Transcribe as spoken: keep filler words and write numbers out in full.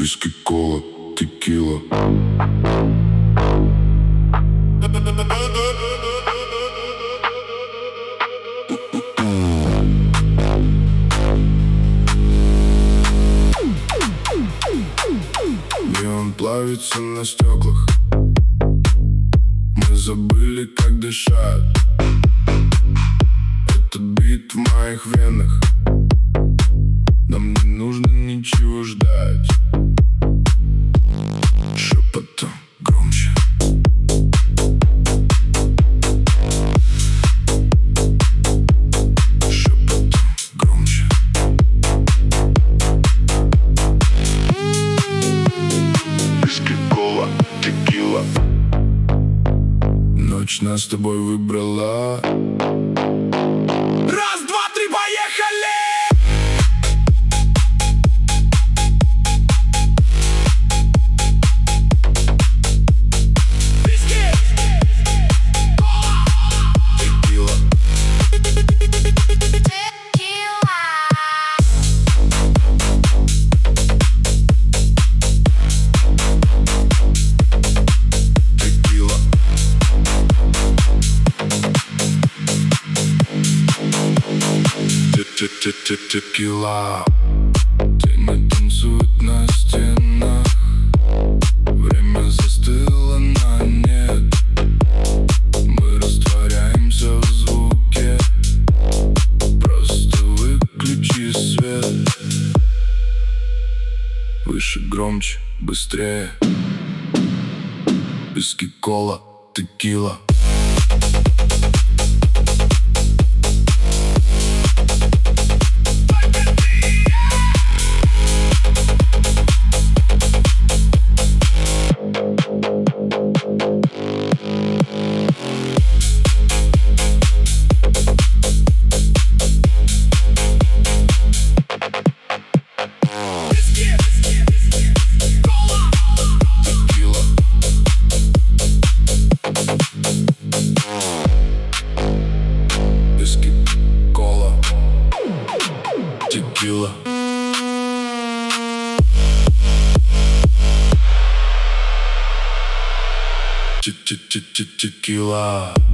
Виски, кола, текила. Неон плавится на стеклах. Мы забыли, как дышать. Этот бит в моих венах. Нам не нужно ничего ждать. Шепотом громче. Шепотом громче. Виски, кола, текила. Ночь нас с тобой выбрала. Раз, два, три, поехали! Текила. Тени танцуют на стенах. Время застыло на нет. Мы растворяемся в звуке. Просто выключи свет. Выше, громче, быстрее. Виски, кола, текила. Текила. Текила.